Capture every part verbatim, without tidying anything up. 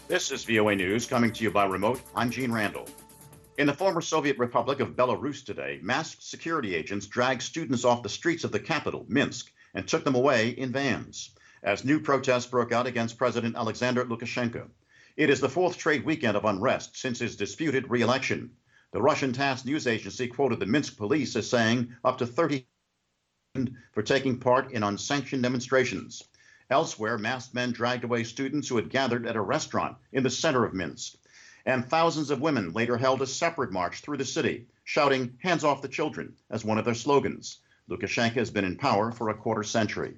This is V O A News coming to you by remote. I'm Gene Randall. In the former Soviet Republic of Belarus today, masked security agents dragged students off the streets of the capital, Minsk, and took them away in vans as new protests broke out against President Alexander Lukashenko. It is the fourth straight weekend of unrest since his disputed re-election. The Russian TASS news agency quoted the Minsk police as saying up to thirty for taking part in unsanctioned demonstrations. Elsewhere, masked men dragged away students who had gathered at a restaurant in the center of Minsk. And thousands of women later held a separate march through the city, shouting, "Hands off the children," as one of their slogans. Lukashenko has been in power for a quarter century.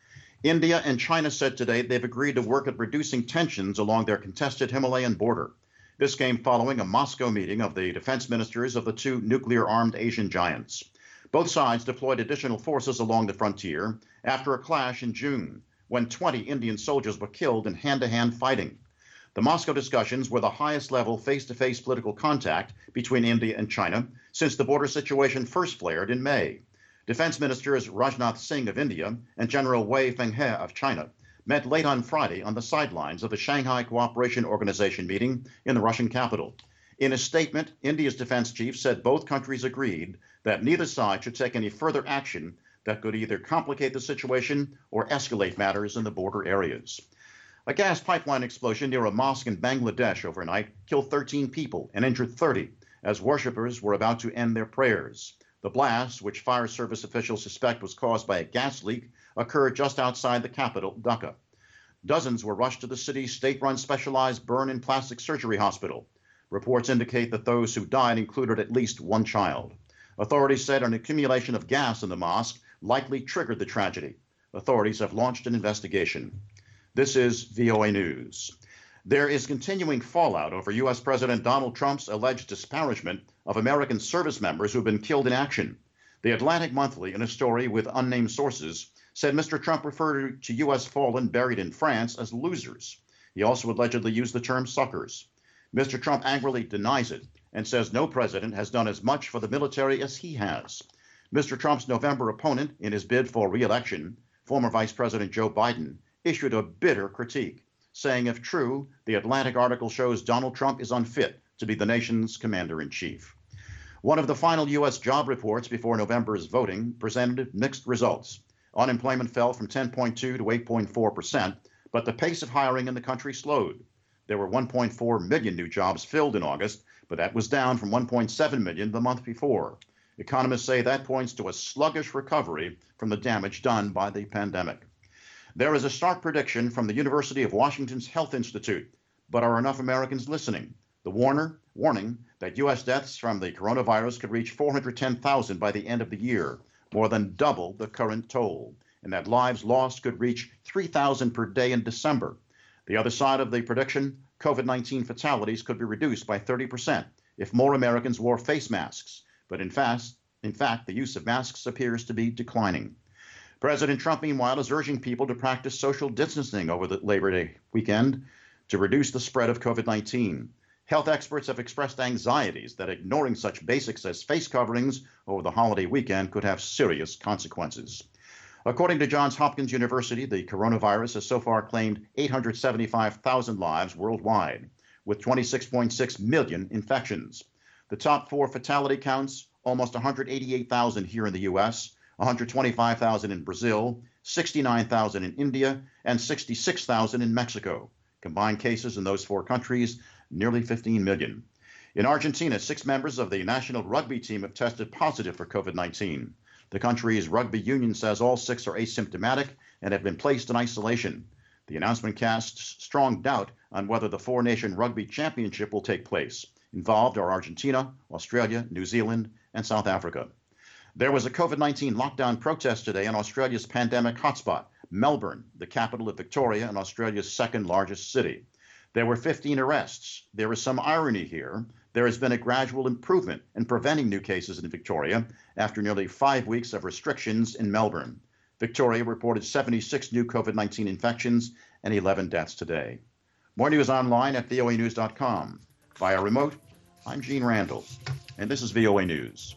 India and China said today they've agreed to work at reducing tensions along their contested Himalayan border. This came following a Moscow meeting of the defense ministers of the two nuclear-armed Asian giants. Both sides deployed additional forces along the frontier after a clash in June, when twenty Indian soldiers were killed in hand-to-hand fighting. The Moscow discussions were the highest level face-to-face political contact between India and China since the border situation first flared in May. Defense Ministers Rajnath Singh of India and General Wei Fenghe of China met late on Friday on the sidelines of the Shanghai Cooperation Organization meeting in the Russian capital. In a statement, India's defense chief said both countries agreed that neither side should take any further action that could either complicate the situation or escalate matters in the border areas. A gas pipeline explosion near a mosque in Bangladesh overnight killed thirteen people and injured thirty as worshippers were about to end their prayers. The blast, which fire service officials suspect was caused by a gas leak, occurred just outside the capital, Dhaka. Dozens were rushed to the city's state-run specialized burn and plastic surgery hospital. Reports indicate that those who died included at least one child. Authorities said an accumulation of gas in the mosque likely triggered the tragedy. Authorities have launched an investigation. This is V O A News. There is continuing fallout over U S President Donald Trump's alleged disparagement of American service members who have been killed in action. The Atlantic Monthly, in a story with unnamed sources, said Mister Trump referred to U S fallen buried in France as losers. He also allegedly used the term suckers. Mister Trump angrily denies it and says no president has done as much for the military as he has. Mister Trump's November opponent in his bid for re-election, former Vice President Joe Biden, issued a bitter critique, saying if true, the Atlantic article shows Donald Trump is unfit to be the nation's commander-in-chief. One of the final U S job reports before November's voting presented mixed results. Unemployment fell from ten point two to eight point four percent, but the pace of hiring in the country slowed. There were one point four million new jobs filled in August, but that was down from one point seven million the month before. Economists say that points to a sluggish recovery from the damage done by the pandemic. There is a stark prediction from the University of Washington's Health Institute, but are enough Americans listening? The warner, warning that U S deaths from the coronavirus could reach four hundred ten thousand by the end of the year, more than double the current toll, and that lives lost could reach three thousand per day in December. The other side of the prediction, COVID nineteen fatalities could be reduced by thirty percent if more Americans wore face masks. But in fact, in fact, the use of masks appears to be declining. President Trump, meanwhile, is urging people to practice social distancing over the Labor Day weekend to reduce the spread of COVID nineteen. Health experts have expressed anxieties that ignoring such basics as face coverings over the holiday weekend could have serious consequences. According to Johns Hopkins University, the coronavirus has so far claimed eight hundred seventy-five thousand lives worldwide, with twenty-six point six million infections. The top four fatality counts, almost one hundred eighty-eight thousand here in the U S, one hundred twenty-five thousand in Brazil, sixty-nine thousand in India, and sixty-six thousand in Mexico. Combined cases in those four countries, nearly fifteen million. In Argentina, six members of the national rugby team have tested positive for COVID nineteen. The country's rugby union says all six are asymptomatic and have been placed in isolation. The announcement casts strong doubt on whether the four-nation rugby championship will take place. Involved are Argentina, Australia, New Zealand, and South Africa. There was a COVID nineteen lockdown protest today in Australia's pandemic hotspot, Melbourne, the capital of Victoria and Australia's second largest city. There were fifteen arrests. There is some irony here. There has been a gradual improvement in preventing new cases in Victoria after nearly five weeks of restrictions in Melbourne. Victoria reported seventy-six new COVID nineteen infections and eleven deaths today. More news online at V O A news dot com. Via remote, I'm Gene Randall, and this is V O A News.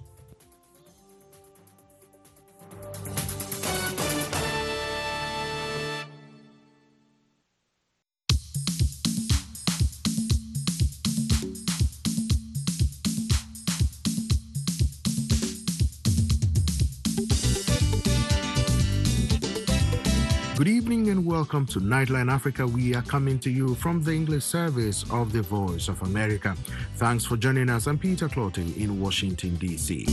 Good evening and welcome to Nightline Africa. We are coming to you from the English service of the Voice of America. Thanks for joining us. I'm Peter Clotty in Washington, D C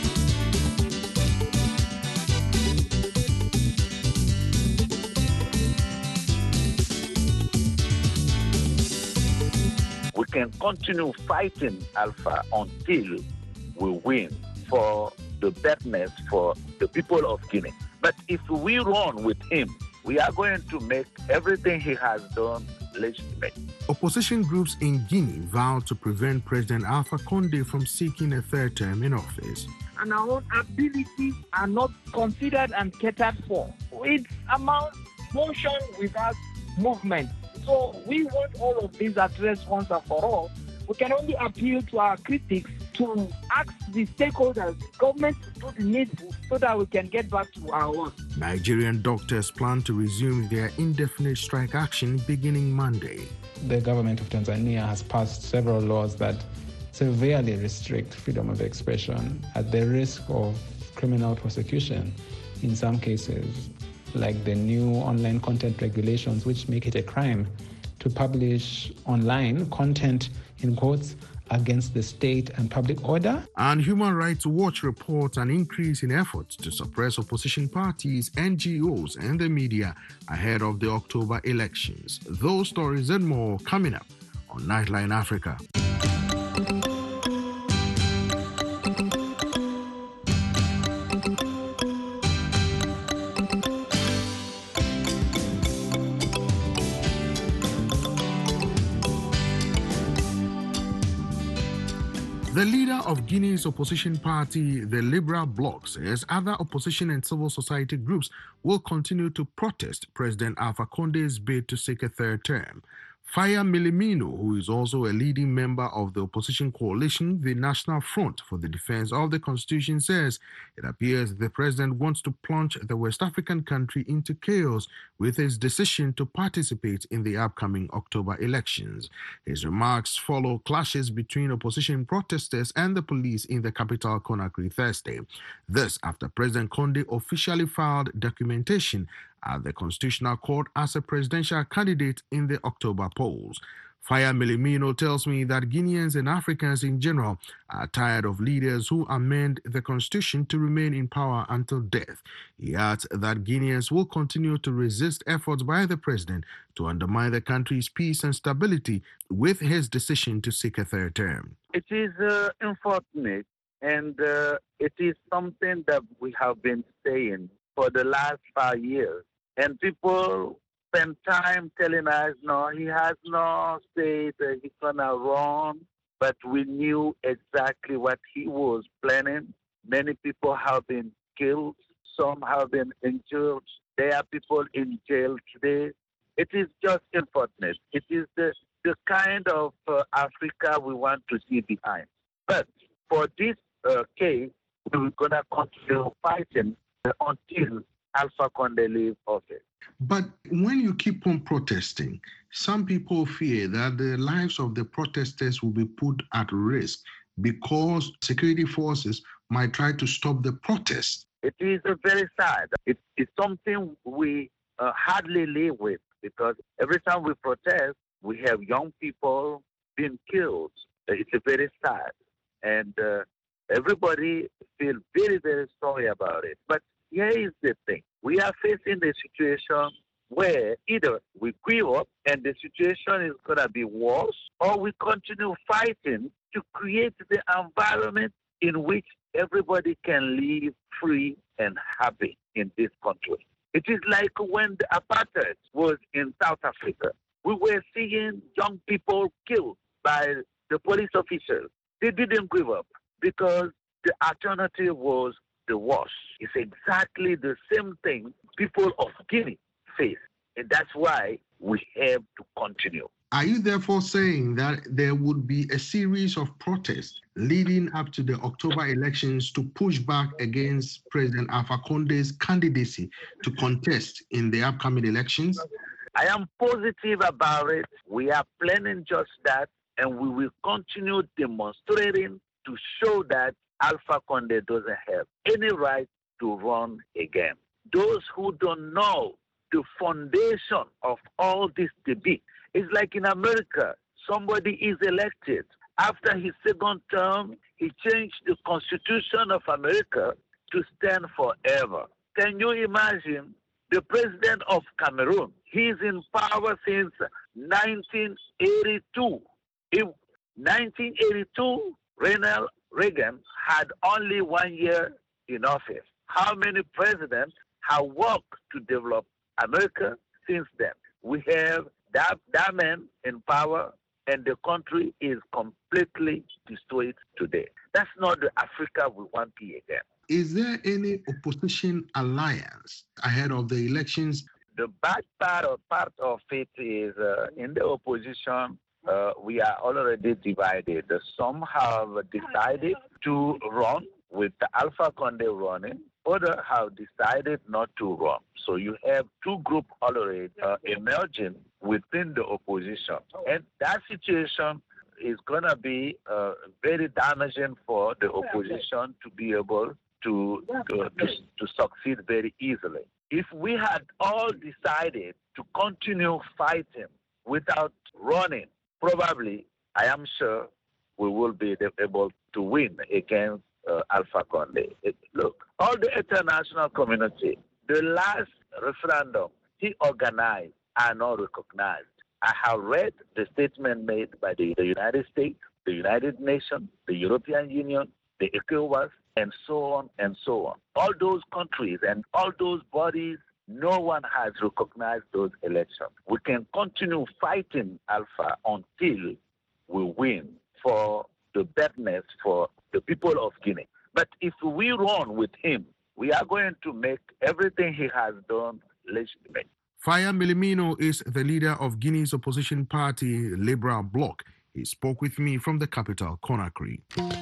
We can continue fighting Alpha until we win for the betterment for the people of Guinea. But if we run with him, we are going to make everything he has done legitimate. Opposition groups in Guinea vowed to prevent President Alpha Condé from seeking a third term in office. And our own abilities are not considered and catered for. It's amount motion without movement. So we want all of these addressed once and for all. We can only appeal to our critics to ask the stakeholders, government to do the needful so that we can get back to our work. Nigerian doctors plan to resume their indefinite strike action beginning Monday. The government of Tanzania has passed several laws that severely restrict freedom of expression at the risk of criminal prosecution in some cases, like the new online content regulations, which make it a crime to publish online content, in quotes, against the state and public order. And Human Rights Watch reports an increase in efforts to suppress opposition parties, N G Os, and the media ahead of the October elections. Those stories and more coming up on Nightline Africa. The leader of Guinea's opposition party, the Liberal Bloc, says other opposition and civil society groups will continue to protest President Alpha Condé's bid to seek a third term. Faya Milimino, who is also a leading member of the opposition coalition, the National Front for the Defense of the Constitution, says it appears the president wants to plunge the West African country into chaos with his decision to participate in the upcoming October elections. His remarks follow clashes between opposition protesters and the police in the capital, Conakry, Thursday. This after President Condé officially filed documentation at the Constitutional Court as a presidential candidate in the October polls. Faya Milimino tells me that Guineans and Africans in general are tired of leaders who amend the constitution to remain in power until death. He adds that Guineans will continue to resist efforts by the president to undermine the country's peace and stability with his decision to seek a third term. It is uh, unfortunate, and uh, it is something that we have been saying for the last five years. And people spend time telling us, no, he has no state, uh, he's going to run. But we knew exactly what he was planning. Many people have been killed. Some have been injured. There are people in jail today. It is just unfortunate. It is the, the kind of uh, Africa we want to see behind. But for this uh, case, we're going to continue fighting uh, until Alpha Condé leave office. But when you keep on protesting, some people fear that the lives of the protesters will be put at risk because security forces might try to stop the protest. It is uh, very sad. It, it's something we uh, hardly live with because every time we protest, we have young people being killed. It's uh, very sad. And uh, everybody feels very, very sorry about it. But here is the thing. We are facing a situation where either we give up and the situation is going to be worse, or we continue fighting to create the environment in which everybody can live free and happy in this country. It is like when the apartheid was in South Africa. We were seeing young people killed by the police officers. They didn't give up because the alternative was the worst. It's exactly the same thing people of Guinea face. And that's why we have to continue. Are you therefore saying that there would be a series of protests leading up to the October elections to push back against President Alpha Condé's candidacy to contest in the upcoming elections? I am positive about it. We are planning just that, and we will continue demonstrating to show that Alpha Condé doesn't have any right to run again. Those who don't know the foundation of all this debate. It's like in America, somebody is elected. After his second term, he changed the Constitution of America to stand forever. Can you imagine the president of Cameroon? He's in power since nineteen eighty-two. In nineteen eighty-two, Ronald Reagan had only one year in office. How many presidents have worked to develop America since then? We have that, that man in power, and the country is completely destroyed today. That's not the Africa we want to be again. Is there any opposition alliance ahead of the elections? The bad part of, part of it is uh, in the opposition, uh, we are already divided. Some have decided to run with the Alpha Conde running. Others have decided not to run. So you have two groups already uh, emerging within the opposition. And that situation is going to be uh, very damaging for the opposition to be able to, to, to, to succeed very easily. If we had all decided to continue fighting without running, probably, I am sure, we will be able to win against uh, Alpha Conde. It, look, all the international community, the last referendum he organized are not recognized. I have read the statement made by the, the United States, the United Nations, the European Union, the ECOWAS, and so on and so on. All those countries and all those bodies, no one has recognized those elections. We can continue fighting Alpha until we win for the betterment for the people of Guinea. But if we run with him, we are going to make everything he has done legitimate. Faya Milimino is the leader of Guinea's opposition party, Liberal Bloc. He spoke with me from the capital, Conakry.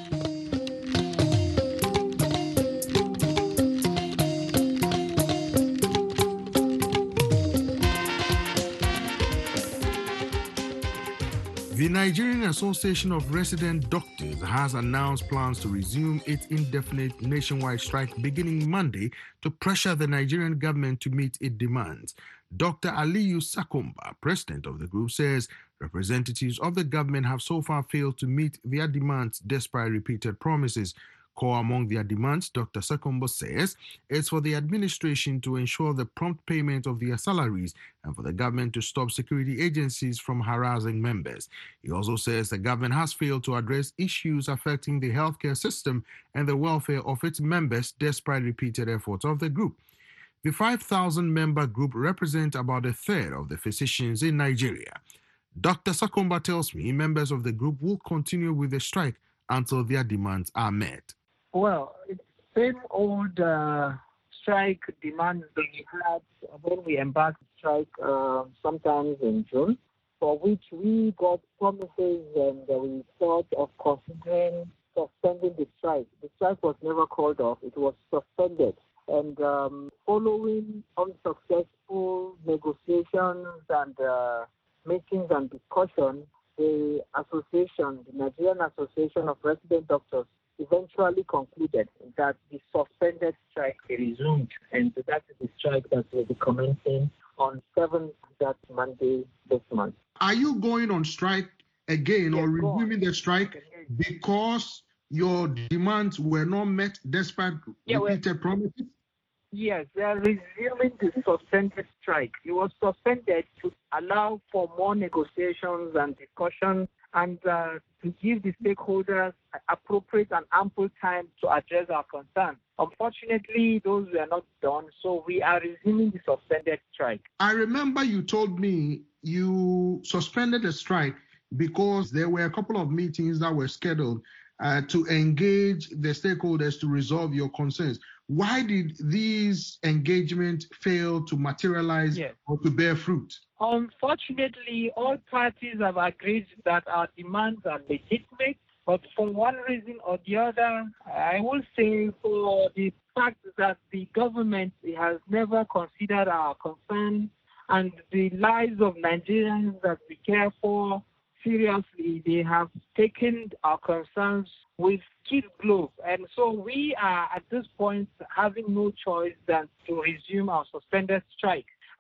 The Nigerian Association of Resident Doctors has announced plans to resume its indefinite nationwide strike beginning Monday to pressure the Nigerian government to meet its demands. Doctor Aliyu Sakomba, president of the group, says representatives of the government have so far failed to meet their demands despite repeated promises. Core among their demands, Doctor Sakomba says, is for the administration to ensure the prompt payment of their salaries and for the government to stop security agencies from harassing members. He also says the government has failed to address issues affecting the healthcare system and the welfare of its members despite repeated efforts of the group. The five thousand member group represents about a third of the physicians in Nigeria. Doctor Sakomba tells me members of the group will continue with the strike until their demands are met. Well, it's the same old uh, strike demands that we had when we embarked on strike uh, sometimes in June, for which we got promises and uh, we thought of considering suspending the strike. The strike was never called off. It was suspended. And um, following unsuccessful negotiations and uh, meetings and discussions, the association, the Nigerian Association of Resident Doctors, eventually concluded that the suspended strike be resumed, and that is the strike that will be commencing on seventh, that Monday this month. Are you going on strike again yes, or resuming the strike because your demands were not met despite yeah, repeated promises? Yes, they are resuming the suspended strike. It was suspended to allow for more negotiations and discussions and uh, to give the stakeholders appropriate and ample time to address our concerns. Unfortunately, those were not done, so we are resuming the suspended strike. I remember you told me you suspended the strike because there were a couple of meetings that were scheduled uh, to engage the stakeholders to resolve your concerns. Why did these engagements fail to materialize yes. or to bear fruit? Unfortunately, all parties have agreed that our demands are legitimate, but for one reason or the other, I will say for the fact that the government has never considered our concerns and the lives of Nigerians that we care for seriously, they have taken our concerns with kid gloves. And so we are at this point having no choice than to resume our suspended strike.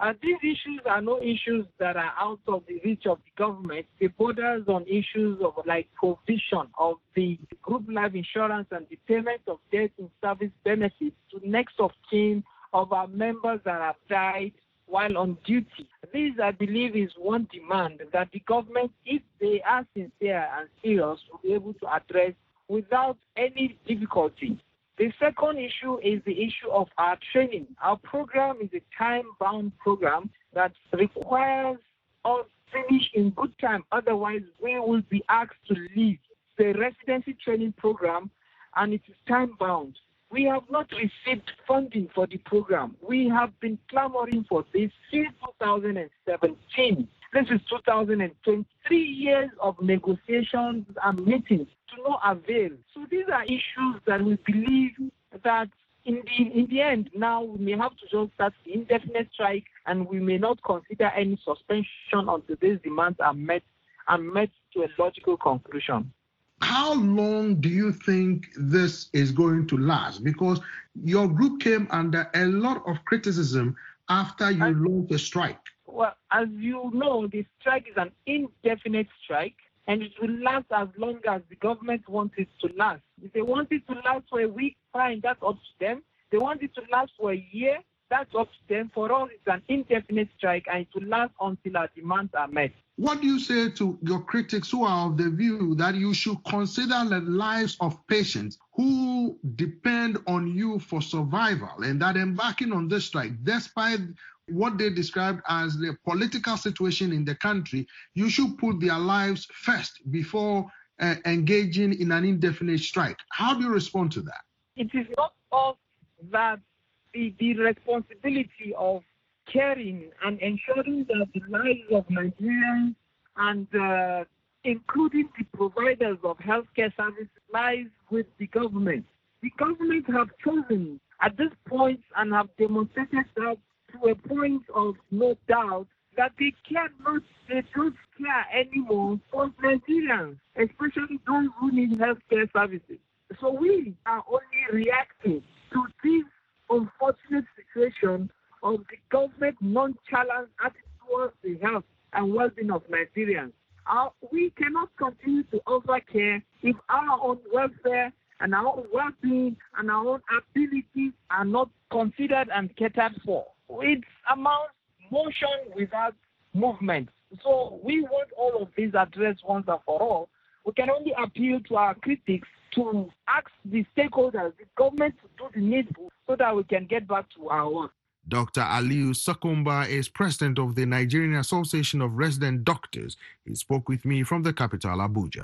And these issues are no issues that are out of the reach of the government. They borders on issues of like provision of the group life insurance and the payment of death in service benefits to next of kin of our members that have died while on duty. This, I believe, is one demand that the government, if they are sincere and serious, will be able to address without any difficulty. The second issue is the issue of our training. Our program is a time-bound program that requires us to finish in good time. Otherwise, we will be asked to leave. The residency training program, and it is time-bound. We have not received funding for the program. We have been clamoring for this since two thousand seventeen. This is two thousand twenty, three years of negotiations and meetings to no avail. So these are issues that we believe that in the in the end, now we may have to just start the indefinite strike, and we may not consider any suspension until these demands are met and met to a logical conclusion. How long do you think this is going to last? Because your group came under a lot of criticism after you and, launched a strike. Well, as you know, the strike is an indefinite strike, and it will last as long as the government wants it to last. If they want it to last for a week, fine, that's up to them. If they want it to last for a year, that's up to them. For us, it's an indefinite strike, and it will last until our demands are met. What do you say to your critics who are of the view that you should consider the lives of patients who depend on you for survival, and that embarking on this strike, despite what they described as the political situation in the country, you should put their lives first before uh, engaging in an indefinite strike? How do you respond to that? It is not us that the, the responsibility of caring and ensuring that the lives of Nigerians and uh, including the providers of healthcare services lies with the government. The government have chosen at this point and have demonstrated that to a point of no doubt that they cannot, they don't care anymore for Nigerians, especially those who need healthcare services. So we are only reacting to this unfortunate situation of the government nonchalant attitude towards the health and well-being of Nigerians. Our, we cannot continue to offer care if our own welfare and our own well-being and our own abilities are not considered and catered for. It's amount motion without movement. So we want all of this addressed once and for all. We can only appeal to our critics to ask the stakeholders, the government, to do the needful so that we can get back to our work. Doctor Aliyu Sakumba is president of the Nigerian Association of Resident Doctors. He spoke with me from the capital, Abuja.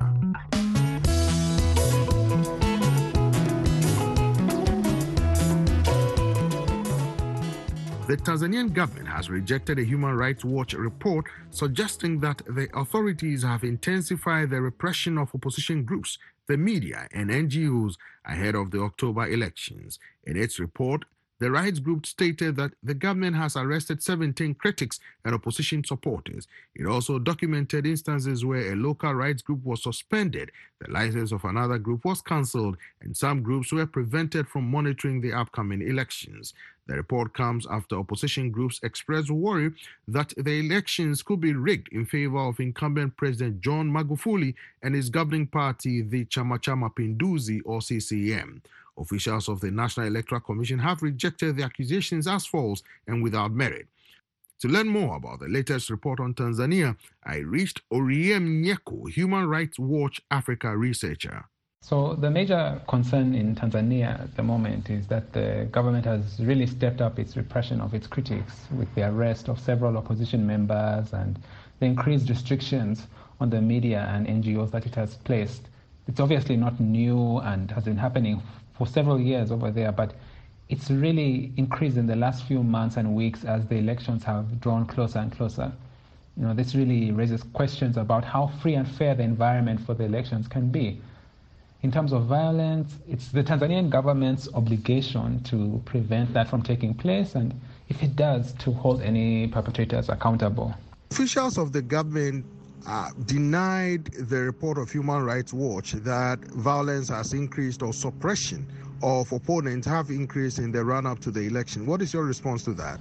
The Tanzanian government has rejected a Human Rights Watch report suggesting that the authorities have intensified the repression of opposition groups, the media, and N G Os ahead of the October elections. In its report, the rights group stated that the government has arrested seventeen critics and opposition supporters. It also documented instances where a local rights group was suspended, the license of another group was cancelled, and some groups were prevented from monitoring the upcoming elections. The report comes after opposition groups expressed worry that the elections could be rigged in favor of incumbent President John Magufuli and his governing party, the Chama cha Mapinduzi, or C C M. Officials of the National Electoral Commission have rejected the accusations as false and without merit. To learn more about the latest report on Tanzania, I reached Oriem Nyeko, Human Rights Watch Africa researcher. So the major concern in Tanzania at the moment is that the government has really stepped up its repression of its critics with the arrest of several opposition members and the increased restrictions on the media and N G Os that it has placed. It's obviously not new and has been happening for several years over there, but it's really increased in the last few months and weeks as the elections have drawn closer and closer. You know, this really raises questions about how free and fair the environment for the elections can be. In terms of violence, it's the Tanzanian government's obligation to prevent that from taking place, and if it does, to hold any perpetrators accountable. Officials of the government Uh, denied the report of Human Rights Watch that violence has increased or suppression of opponents have increased in the run-up to the election. What is your response to that?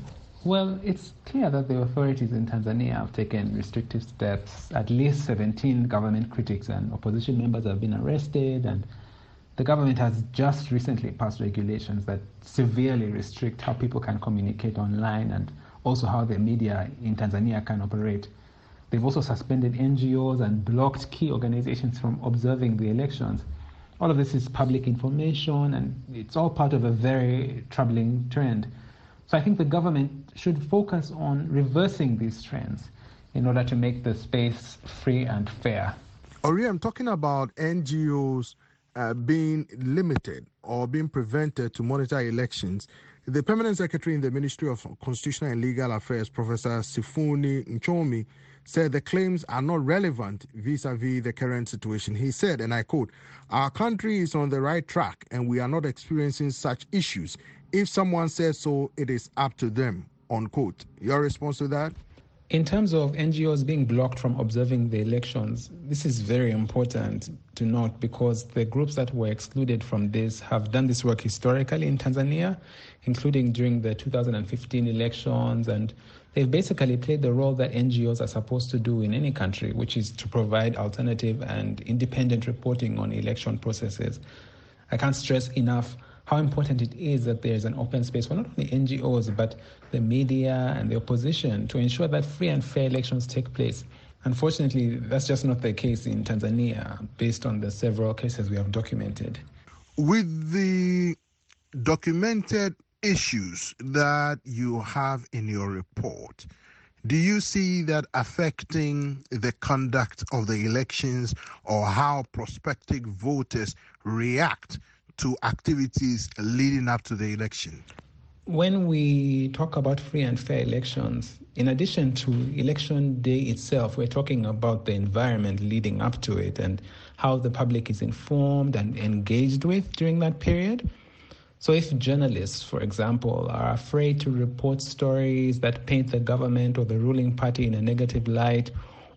Well, it's clear that the authorities in Tanzania have taken restrictive steps. At least seventeen government critics and opposition members have been arrested, and the government has just recently passed regulations that severely restrict how people can communicate online and also how the media in Tanzania can operate. They've also suspended N G Os and blocked key organizations from observing the elections. All of this is public information, and it's all part of a very troubling trend. So I think the government should focus on reversing these trends in order to make the space free and fair. Ori, I'm talking about N G Os uh, being limited or being prevented to monitor elections. The Permanent Secretary in the Ministry of Constitutional and Legal Affairs, Professor Sifuni Nchomi, said the claims are not relevant vis-a-vis the current situation. He said, and I quote, "Our country is on the right track and we are not experiencing such issues. If someone says so, it is up to them," unquote. Your response to that? In terms of N G Os being blocked from observing the elections, this is very important to note because the groups that were excluded from this have done this work historically in Tanzania, including during the two thousand fifteen elections, and they've basically played the role that N G Os are supposed to do in any country, which is to provide alternative and independent reporting on election processes. I can't stress enough how important it is that there's an open space for not only N G Os, but the media and the opposition to ensure that free and fair elections take place. Unfortunately, that's just not the case in Tanzania, based on the several cases we have documented. With the documented issues that you have in your report, do you see that affecting the conduct of the elections or how prospective voters react to activities leading up to the election? When we talk about free and fair elections, in addition to election day itself, we're talking about the environment leading up to it and how the public is informed and engaged with during that period. So if journalists, for example, are afraid to report stories that paint the government or the ruling party in a negative light,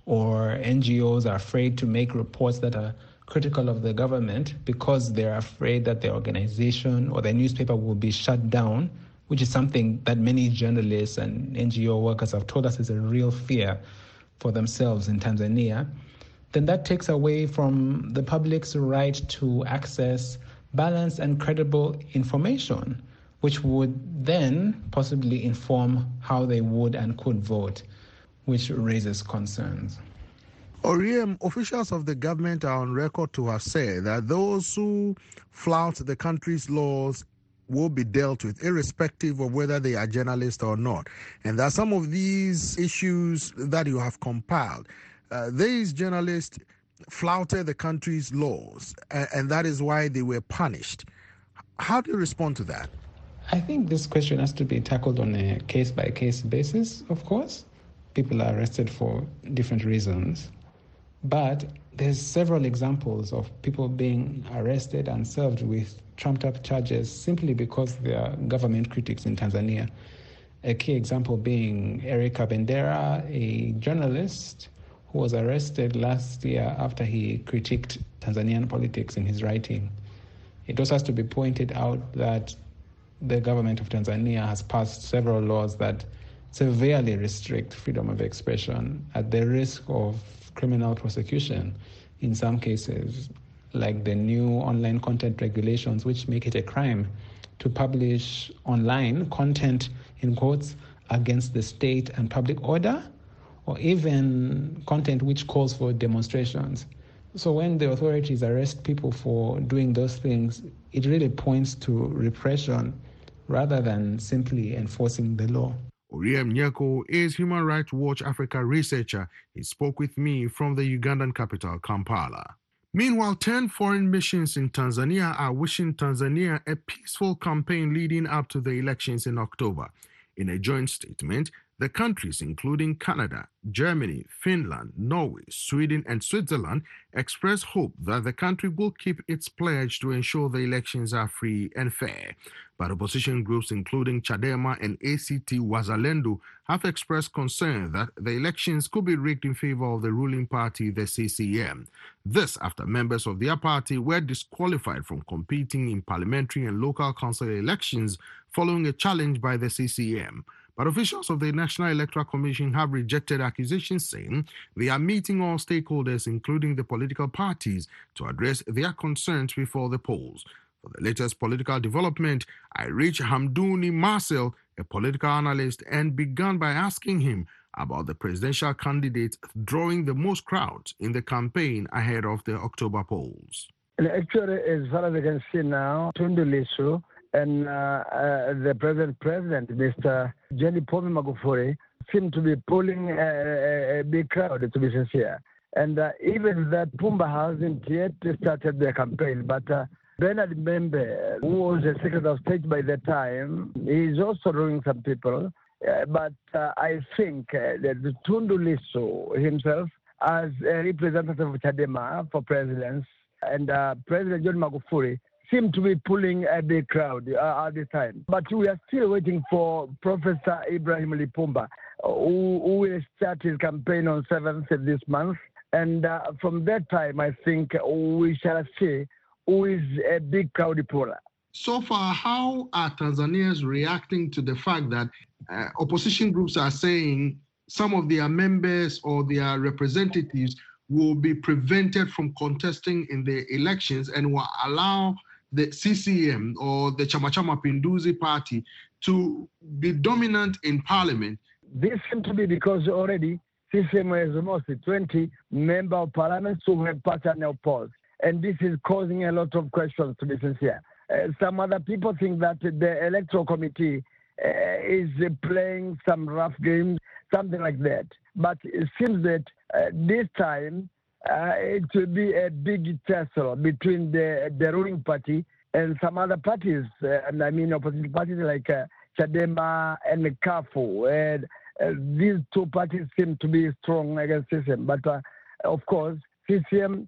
or N G Os are afraid to make reports that are critical of the government because they're afraid that their organization or their newspaper will be shut down, which is something that many journalists and N G O workers have told us is a real fear for themselves in Tanzania, then that takes away from the public's right to access balanced and credible information, which would then possibly inform how they would and could vote, which raises concerns. Oriem, officials of the government are on record to have said that those who flout the country's laws will be dealt with, irrespective of whether they are journalists or not. And that some of these issues that you have compiled, uh, these journalists flouted the country's laws, and, and that is why they were punished. How do you respond to that? I think this question has to be tackled on a case-by-case basis, of course. People are arrested for different reasons. But there's several examples of people being arrested and served with trumped-up charges simply because they are government critics in Tanzania. A key example being Eric Kabendera, a journalist who was arrested last year after he critiqued Tanzanian politics in his writing. It also has to be pointed out that the government of Tanzania has passed several laws that severely restrict freedom of expression at the risk of criminal prosecution in some cases, like the new online content regulations, which make it a crime to publish online content, in quotes, against the state and public order, or even content which calls for demonstrations. So when the authorities arrest people for doing those things, it really points to repression rather than simply enforcing the law. Oriem Nyeko is Human Rights Watch Africa researcher. He spoke with me from the Ugandan capital, Kampala. Meanwhile, ten foreign missions in Tanzania are wishing Tanzania a peaceful campaign leading up to the elections in October. In a joint statement, the countries, including Canada, Germany, Finland, Norway, Sweden, and Switzerland, expressed hope that the country will keep its pledge to ensure the elections are free and fair. But opposition groups, including Chadema and A C T Wazalendo, have expressed concern that the elections could be rigged in favor of the ruling party, the C C M. This after members of their party were disqualified from competing in parliamentary and local council elections following a challenge by the C C M. But officials of the National Electoral Commission have rejected accusations, saying they are meeting all stakeholders, including the political parties, to address their concerns before the polls. For the latest political development, I reached Hamdouni Marcel, a political analyst, and began by asking him about the presidential candidates drawing the most crowds in the campaign ahead of the October polls. Actually, as far as I can see now, Tundu Lissu and uh, uh, the present president, Mister John Pombe Magufuli, seem to be pulling a, a, a big crowd, to be sincere. And uh, even that Pumba hasn't yet started their campaign, but uh, Bernard Membe, who was the Secretary of State by that time, is also drawing some people. Uh, but uh, I think uh, that Tundu Lissu himself, as a representative of Chadema for presidents, and uh, President John Magufuli seem to be pulling a big crowd uh, at this time. But we are still waiting for Professor Ibrahim Lipumba, who, who will start his campaign on seventh of this month. And uh, from that time, I think we shall see who is a big crowd puller. So far, how are Tanzanians reacting to the fact that uh, opposition groups are saying some of their members or their representatives will be prevented from contesting in the elections and will allow the C C M or the Chama Chama Pinduzi party to be dominant in parliament? This seems to be because already C C M has mostly twenty members of parliament who have partnered opposed. And this is causing a lot of questions, to be sincere. Uh, some other people think that the electoral committee uh, is uh, playing some rough games, something like that. But it seems that uh, this time uh, it will be a big tussle between the, the ruling party and some other parties. Uh, and I mean opposition parties like uh, Chadema and Kafu. And uh, these two parties seem to be strong against C C M. But uh, of course, C C M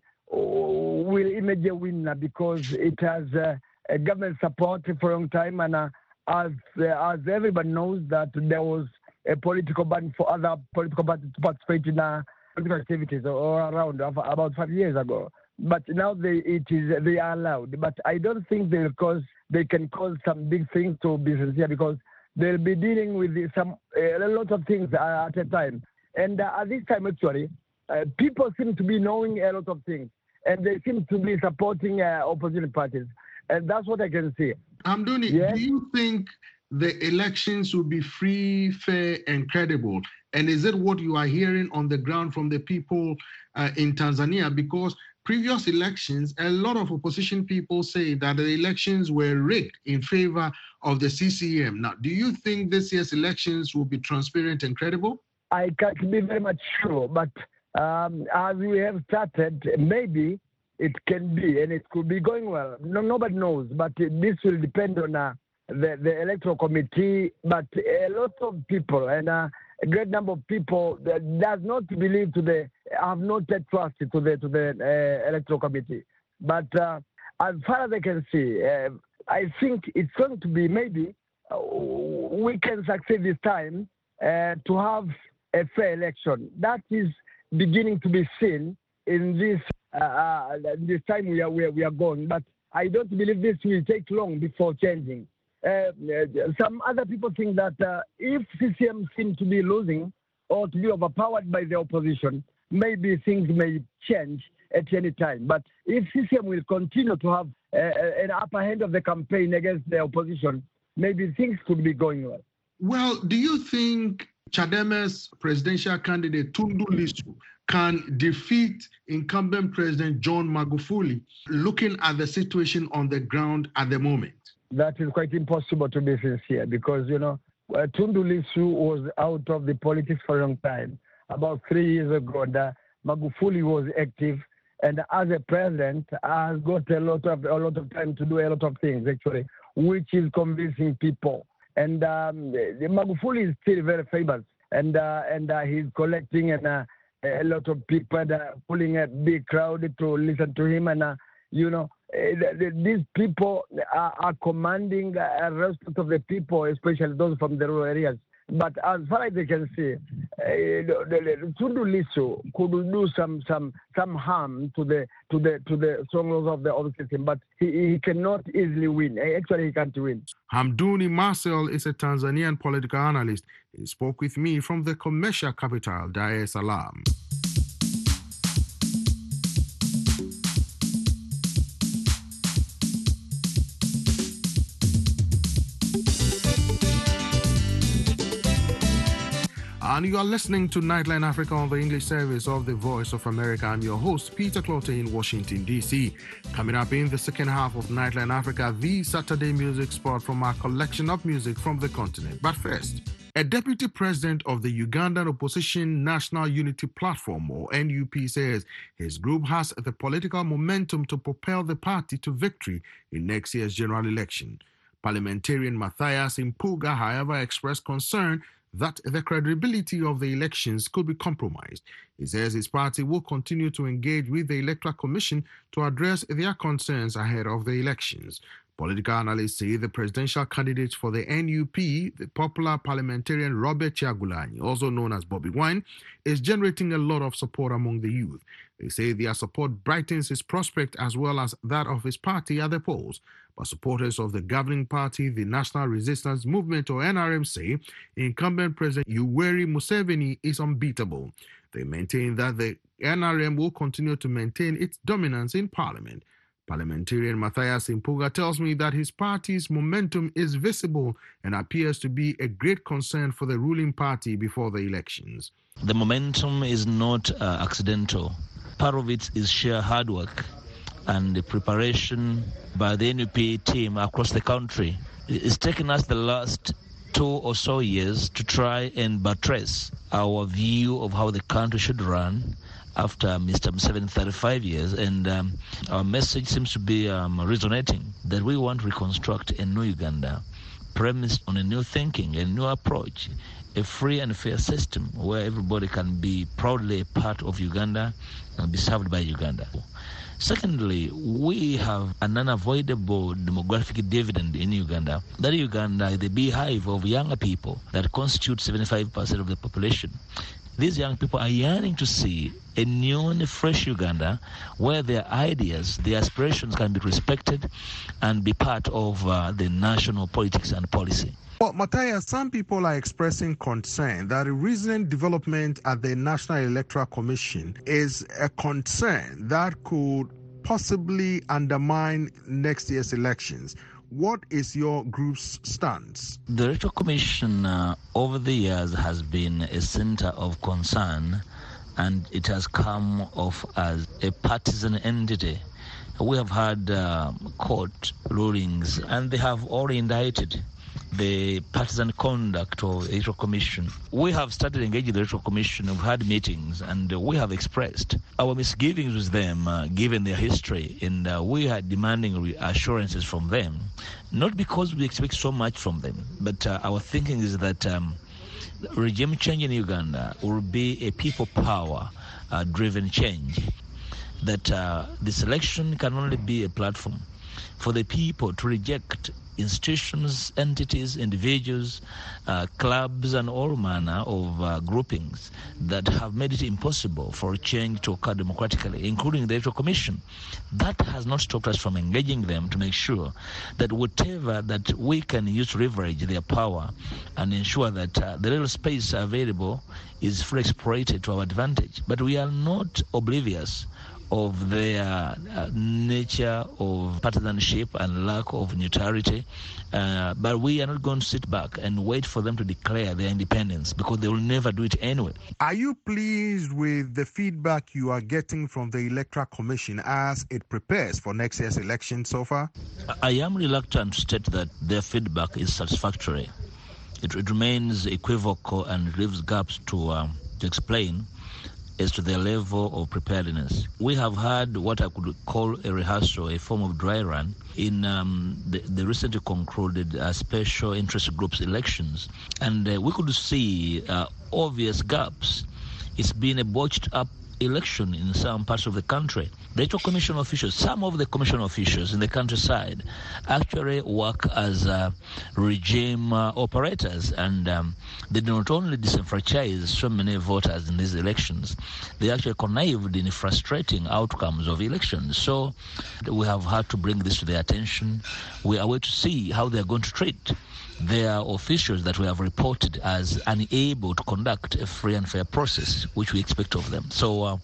will emerge a winner because it has uh, a government support for a long time, and uh, as uh, as everybody knows that there was a political ban for other political parties to participate in uh, political activities or around about five years ago. But now they it is they are allowed. But I don't think they will cause they can cause some big things to be sincere because they'll be dealing with some a lot of things at a time. And uh, at this time, actually, uh, people seem to be knowing a lot of things, and they seem to be supporting uh, opposition parties. And that's what I can see. Hamdouni, yes? Do you think the elections will be free, fair, and credible? And is it what you are hearing on the ground from the people uh, in Tanzania? Because previous elections, a lot of opposition people say that the elections were rigged in favor of the C C M. Now, do you think this year's elections will be transparent and credible? I can't be very much sure, but um, as we have started, maybe it can be, and it could be going well. No, nobody knows, but this will depend on uh, the, the electoral committee. But a lot of people and uh, a great number of people that does not believe to the, have not yet trusted to the to the uh, electoral committee. But uh, as far as I can see, uh, I think it's going to be maybe uh, we can succeed this time uh, to have a fair election. That is beginning to be seen in this uh, uh, this time we are where we are going. But I don't believe this will take long before changing. Uh, some other people think that uh, if C C M seems to be losing or to be overpowered by the opposition, maybe things may change at any time. But if C C M will continue to have uh, an upper hand of the campaign against the opposition, maybe things could be going well. Well, do you think Chadema's presidential candidate Tundu Lissu can defeat incumbent President John Magufuli, looking at the situation on the ground at the moment? That is quite impossible, to be sincere, because, you know, uh, Tundu Lissu was out of the politics for a long time. About three years ago, the Magufuli was active, and as a president, has got a lot of a lot of time to do a lot of things, actually, which is convincing people. And um, the, the Magufuli is still very famous, and uh, and uh, he's collecting and uh, a lot of people, and, uh, pulling a big crowd to listen to him, and uh, you know. Uh, the, the, these people are, are commanding uh, respect of the people, especially those from the rural areas. But as far as I can see, uh, Tundu Lissu could do some some some harm to the to the to the strongholds of the of the system, but he, he cannot easily win. Actually, he can't win. Hamduni Marcel is a Tanzanian political analyst. He spoke with me from the commercial capital, Dar es Salaam. And you are listening to Nightline Africa on the English service of the Voice of America. I'm your host, Peter Clotte in Washington, D C. Coming up in the second half of Nightline Africa, the Saturday music spot from our collection of music from the continent. But first, a deputy president of the Ugandan opposition National Unity Platform, or N U P, says his group has the political momentum to propel the party to victory in next year's general election. Parliamentarian Matthias Impuga, however, expressed concern that the credibility of the elections could be compromised. He says his party will continue to engage with the Electoral Commission to address their concerns ahead of the elections. Political analysts say the presidential candidate for the N U P, the popular parliamentarian Robert Kyagulanyi, also known as Bobby Wine, is generating a lot of support among the youth. They say their support brightens his prospect as well as that of his party at the polls. But supporters of the governing party, the National Resistance Movement, or N R M, say incumbent President Yoweri Museveni is unbeatable. They maintain that the N R M will continue to maintain its dominance in parliament. Parliamentarian Matthias Impuga tells me that his party's momentum is visible and appears to be a great concern for the ruling party before the elections. The momentum is not uh, accidental. Part of it is sheer hard work and the preparation by the N U P team across the country. It's taken us the last two or so years to try and buttress our view of how the country should run after Mister Museveni, thirty-five years, and um, our message seems to be um, resonating, that we want to reconstruct a new Uganda, premised on a new thinking, a new approach, a free and fair system where everybody can be proudly a part of Uganda and be served by Uganda. Secondly, we have an unavoidable demographic dividend in Uganda. That Uganda is the beehive of younger people that constitute seventy-five percent of the population. These young people are yearning to see a new and fresh Uganda where their ideas, their aspirations can be respected and be part of uh, the national politics and policy. Well, Matthias, some people are expressing concern that the recent development at the National Electoral Commission is a concern that could possibly undermine next year's elections. What is your group's stance? The Electoral Commission uh, over the years has been a center of concern, and it has come off as a partisan entity. We have had uh, court rulings, and they have already indicted the partisan conduct of the Electoral Commission. We have started engaging the Electoral Commission. We've had meetings, and uh, we have expressed our misgivings with them, uh, given their history, and uh, we are demanding reassurances from them, not because we expect so much from them, but uh, our thinking is that um, regime change in Uganda will be a people power uh, driven change, that uh, this election can only be a platform for the people to reject institutions, entities, individuals, uh, clubs, and all manner of uh, groupings that have made it impossible for change to occur democratically, including the Electoral Commission. That has not stopped us from engaging them to make sure that whatever that we can use to leverage their power and ensure that uh, the little space available is fully exploited to our advantage. But we are not oblivious of their uh, nature of partisanship and lack of neutrality. Uh, but we are not going to sit back and wait for them to declare their independence, because they will never do it anyway. Are you pleased with the feedback you are getting from the Electoral Commission as it prepares for next year's election so far? I am reluctant to state that their feedback is satisfactory. It, it remains equivocal and leaves gaps to, um, to explain as to their level of preparedness. We have had what I could call a rehearsal, a form of dry run, in um, the, the recently concluded uh, special interest groups elections. And uh, we could see uh, obvious gaps. It's been a botched up election in some parts of the country. The electoral commission officials, some of the commission officials in the countryside actually work as uh, regime uh, operators, and um, they do not only disenfranchise so many voters in these elections, they actually connived in frustrating outcomes of elections. So we have had to bring this to their attention. We are waiting to see how they are going to treat their officials that we have reported as unable to conduct a free and fair process, which we expect of them. So uh,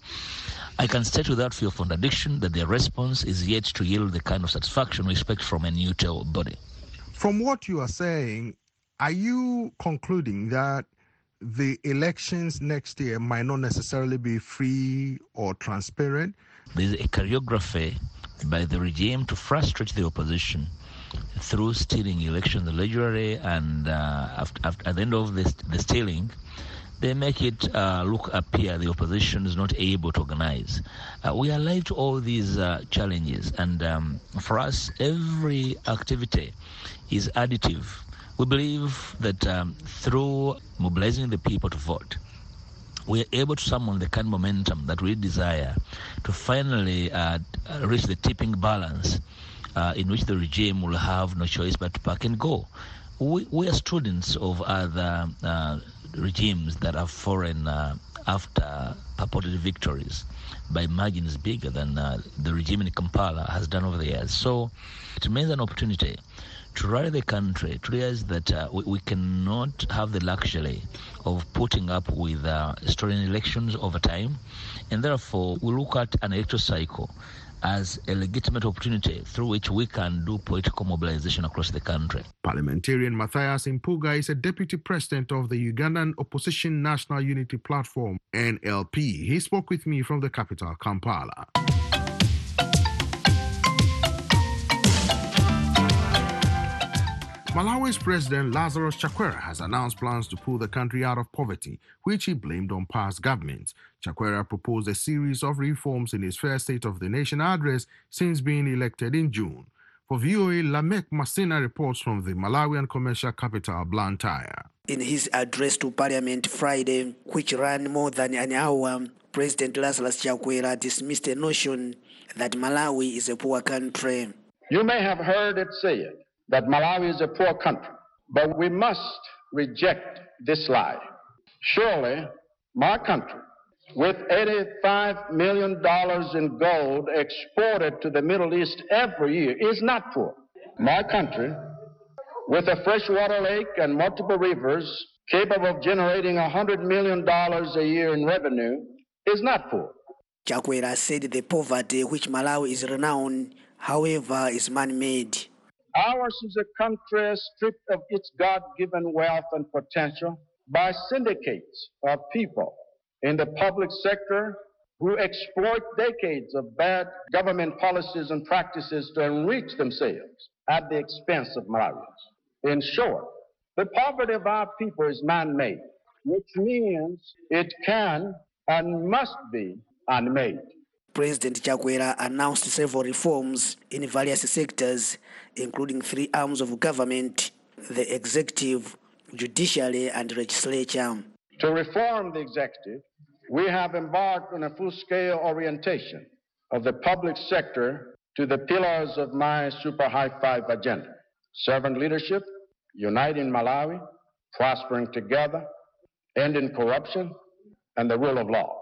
I can state without fear of contradiction that their response is yet to yield the kind of satisfaction we expect from a neutral body. From what you are saying, are you concluding that the elections next year might not necessarily be free or transparent? There's a choreography by the regime to frustrate the opposition through stealing elections allegedly, and uh, after, after, at the end of this, the stealing, they make it uh, look appear the opposition is not able to organize. Uh, we are alive to all these uh, challenges, and um, for us, every activity is additive. We believe that um, through mobilizing the people to vote, we are able to summon the kind of momentum that we desire to finally uh, reach the tipping balance Uh, in which the regime will have no choice but to pack and go. We, we are students of other uh, regimes that have fallen uh, after purported victories by margins bigger than uh, the regime in Kampala has done over the years. So it remains an opportunity to rally the country to realize that uh, we, we cannot have the luxury of putting up with uh, stolen elections over time, and therefore we look at an electoral cycle as a legitimate opportunity through which we can do political mobilization across the country. Parliamentarian Matthias Impuga is a deputy president of the Ugandan Opposition National Unity Platform, N L P. He spoke with me from the capital, Kampala. Malawi's President Lazarus Chakwera has announced plans to pull the country out of poverty, which he blamed on past governments. Chakwera proposed a series of reforms in his first State of the Nation address since being elected in June. For V O A, Lamek Masina reports from the Malawian commercial capital, Blantyre. In his address to Parliament Friday, which ran more than an hour, President Lazarus Chakwera dismissed the notion that Malawi is a poor country. You may have heard it said that Malawi is a poor country, but we must reject this lie. Surely, my country, with eighty-five million dollars in gold exported to the Middle East every year, is not poor. My country, with a freshwater lake and multiple rivers capable of generating one hundred million dollars a year in revenue, is not poor. Chakwera said the poverty which Malawi is renowned, however, is man-made. Ours is a country stripped of its God-given wealth and potential by syndicates of people in the public sector who exploit decades of bad government policies and practices to enrich themselves at the expense of Malawians. In short, the poverty of our people is man-made, which means it can and must be unmade. President Chakwera announced several reforms in various sectors, including three arms of government: the executive, judiciary, and legislature. To reform the executive, we have embarked on a full-scale orientation of the public sector to the pillars of my super high-five agenda: servant leadership, uniting Malawi, prospering together, ending corruption, and the rule of law.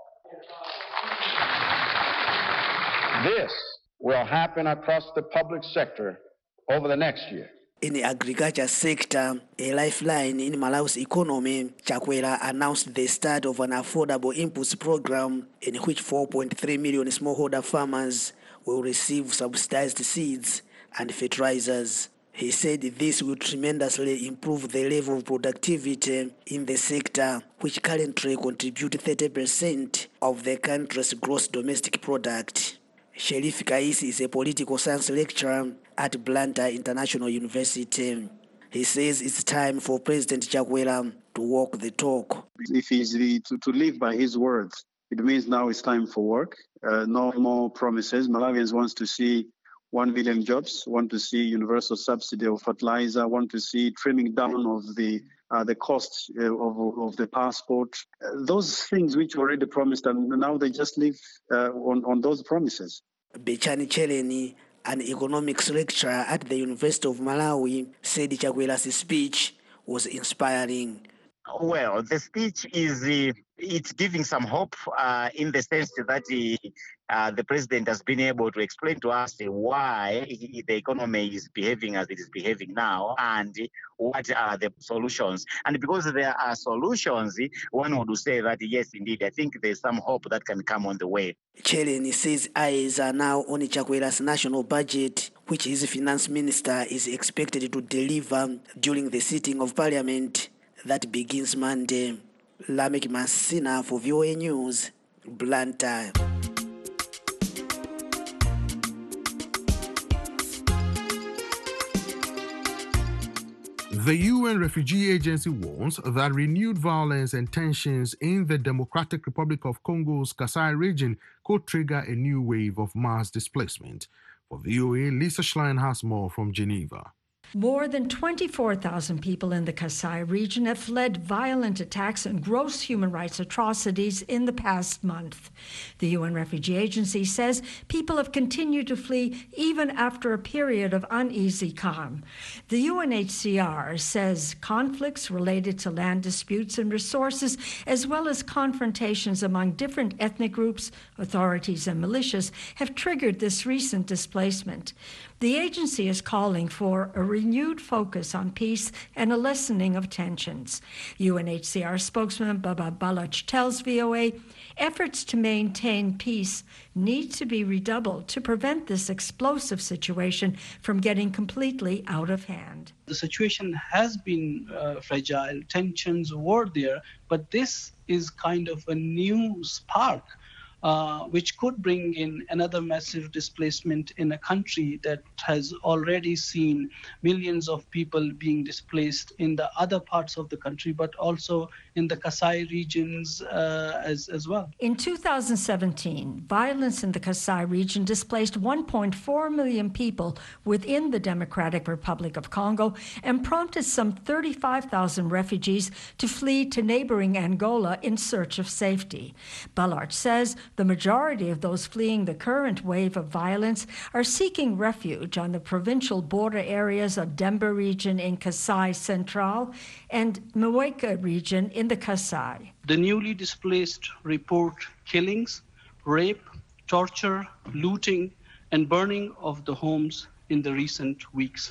This will happen across the public sector over the next year. In the agriculture sector, a lifeline in Malawi's economy, Chakwera announced the start of an affordable inputs program in which four point three million smallholder farmers will receive subsidized seeds and fertilizers. He said this will tremendously improve the level of productivity in the sector, which currently contributes thirty percent of the country's gross domestic product. Sherif Kaisi is a political science lecturer at Blantyre International University. He says it's time for President Chakwera to walk the talk. If he's the, to, to live by his words, it means now it's time for work. Uh, no more promises. Malawians want to see one million jobs, want to see universal subsidy of fertilizer, want to see trimming down of the uh, the cost uh, of, of the passport, uh, those things which were already promised, and now they just live uh, on, on those promises. Bechani Cheleni, an economics lecturer at the University of Malawi, said Chakwera's speech was inspiring. Well, the speech is uh, it's giving some hope uh, in the sense that uh, uh, the president has been able to explain to us uh, why he, the economy is behaving as it is behaving now and uh, what are the solutions. And because there are solutions, uh, one would say that, yes, indeed, I think there's some hope that can come on the way. Cheleni says eyes are now on Chakwera's national budget, which his finance minister is expected to deliver during the sitting of parliament that begins Monday. Lamek Masina for V O A News, Blantyre. The U N Refugee Agency warns that renewed violence and tensions in the Democratic Republic of Congo's Kasai region could trigger a new wave of mass displacement. For V O A, Lisa Schlein has more from Geneva. More than twenty-four thousand people in the Kasai region have fled violent attacks and gross human rights atrocities in the past month. The U N Refugee Agency says people have continued to flee even after a period of uneasy calm. The U N H C R says conflicts related to land disputes and resources, as well as confrontations among different ethnic groups, authorities, and militias, have triggered this recent displacement. The agency is calling for a renewed focus on peace and a lessening of tensions. U N H C R spokesman Baba Baloch tells V O A efforts to maintain peace need to be redoubled to prevent this explosive situation from getting completely out of hand. The situation has been uh, fragile, tensions were there, but this is kind of a new spark Uh, which could bring in another massive displacement in a country that has already seen millions of people being displaced in the other parts of the country, but also in the Kasai regions uh, as, as well. In two thousand seventeen, violence in the Kasai region displaced one point four million people within the Democratic Republic of Congo and prompted some thirty-five thousand refugees to flee to neighboring Angola in search of safety. Ballard says the majority of those fleeing the current wave of violence are seeking refuge on the provincial border areas of Demba region in Kasai Central and Mweka region in the Kasai. The newly displaced report killings, rape, torture, looting, and burning of the homes in the recent weeks.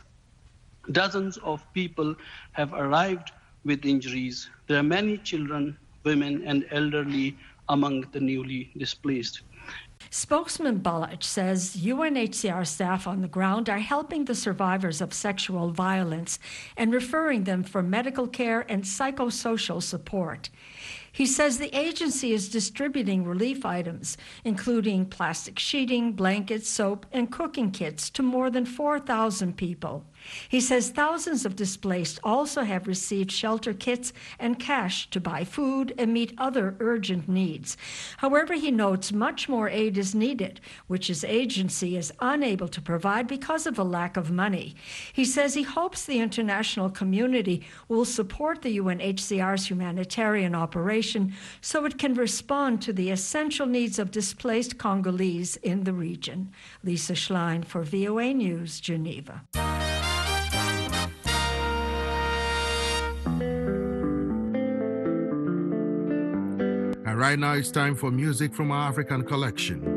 Dozens of people have arrived with injuries. There are many children, women, and elderly among the newly displaced. Spokesman Baloch says U N H C R staff on the ground are helping the survivors of sexual violence and referring them for medical care and psychosocial support. He says the agency is distributing relief items, including plastic sheeting, blankets, soap, and cooking kits to more than four thousand people. He says thousands of displaced also have received shelter kits and cash to buy food and meet other urgent needs. However, he notes much more aid is needed, which his agency is unable to provide because of a lack of money. He says he hopes the international community will support the U N H C R's humanitarian operation so it can respond to the essential needs of displaced Congolese in the region. Lisa Schlein for V O A News, Geneva. And right now it's time for music from our African collection.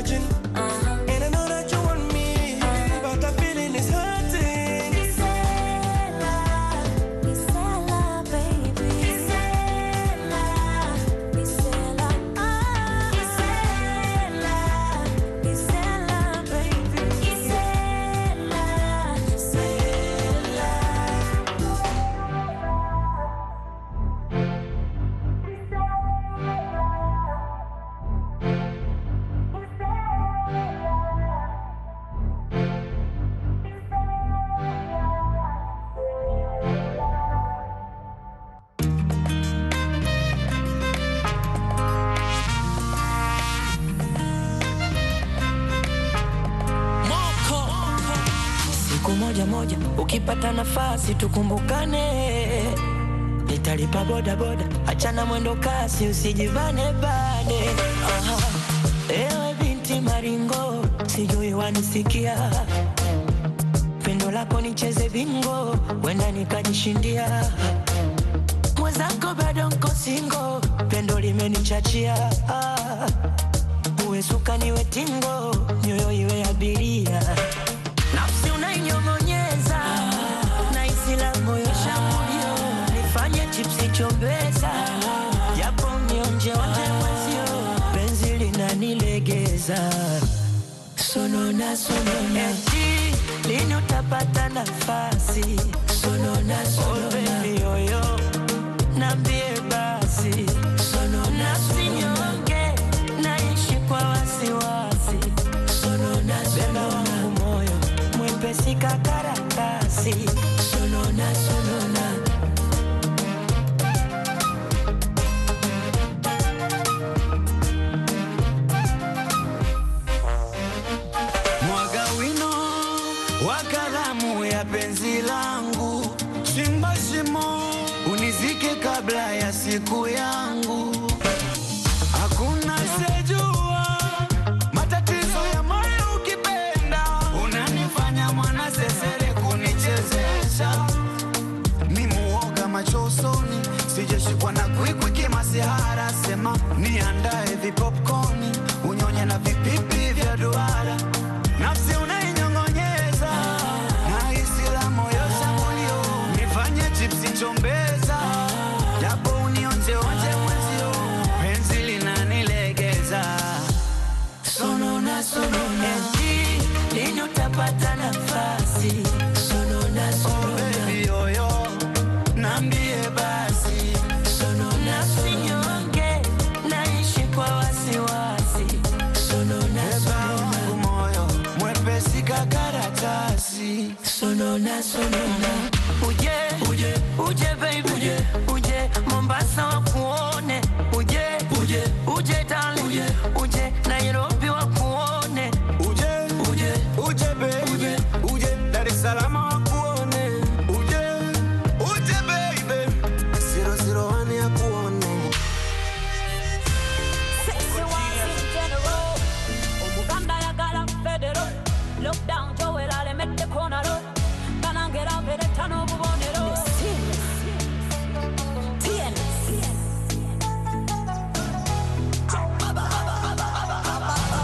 imagine. Uh-huh. And I know that you want me, uh-huh. but the feeling is hurting. Gisela, Gisela, baby. Gisela, Gisela, ah. Gisela, Gisela, baby. Gisela, Gisela. Siku moja moja ukipata nafasi tukumbukane, nitalipa boda boda, achana mwendo kasi usijivane bade. Aha. Ewe binti maringo, sijui wanisikia, pendo lako nicheze bingo, wenda nikajishindia. Mwenzako bado nko singo, pendo limenichachia. Ah. Uwe suka niwe tingo, nyoyo iwe abiria. Nafsi unainyongonyeza, na isila moyo shambulio, nifanye chipsi chombeza, japo nionje onje mwezio, penzi linanilegeza. Sonona, sonona, eti lini utapata nafasi? Sonona, sonona, oh baby yoyo, nambie basi. Sonona, sinyonge, naishi kwa wasiwasi. Sonona, sonona, moyo mwepesi kakaratasi. Sonona, sonona. Mwaga wino wa kalamu ya penzi langu, chimba shimo unizike kabla ya siku yangu. Hakuna sejua matatizo ya moyo ukipenda, unanifanya mwana sesere kunichezesha. Ni muoga macho usoni, sijashikwa na kwikwi kimasihara. Sema niandae vipopcorni, unyonye na vipipi vya duara. Nafsi unainyongonyeza, na isila moyo shambulio, nifanye chipsi chombeza, japo unionje onje mwezio, penzi linanilegeza. Sonona, sonona, eti lini utapata nafasi? Sonona, sonona, oh baby yoyo, nambie basi. Sonona, sinyonge, naishi kwa wasiwasi. Sonona, sonona, moyo mwepesi kakaratasi. Sonona, sonona, uje, uje, uje baby, uje, uje Mombasa wakuone, uje, uje, uje darling, uje, uje Nairobi wakuone, uje, uje, uje baby, uje, uje Dar es Salaam wakuone, uje, uje baby, zero zero one ya kuone. Sexy ones in general, Omuganda ya gala federal. Look down, Joel, I'll make the corner road. Banangera, Vedetano, Bubonero. T N S.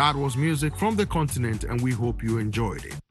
That was music from the continent, and we hope you enjoyed it.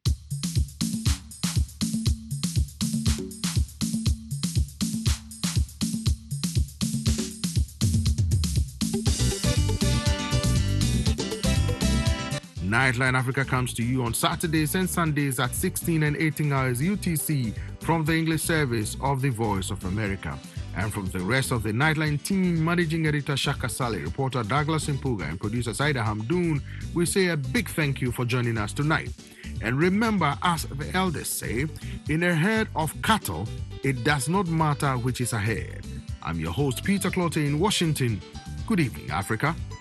Nightline Africa comes to you on Saturdays and Sundays at sixteen and eighteen hours U T C from the English service of the Voice of America. And from the rest of the Nightline team, Managing Editor Shaka Saleh, reporter Douglas Impuga, and producer Saida Hamdoon, we say a big thank you for joining us tonight. And remember, as the elders say, in a herd of cattle, it does not matter which is ahead. I'm your host, Peter Clotte in Washington. Good evening, Africa.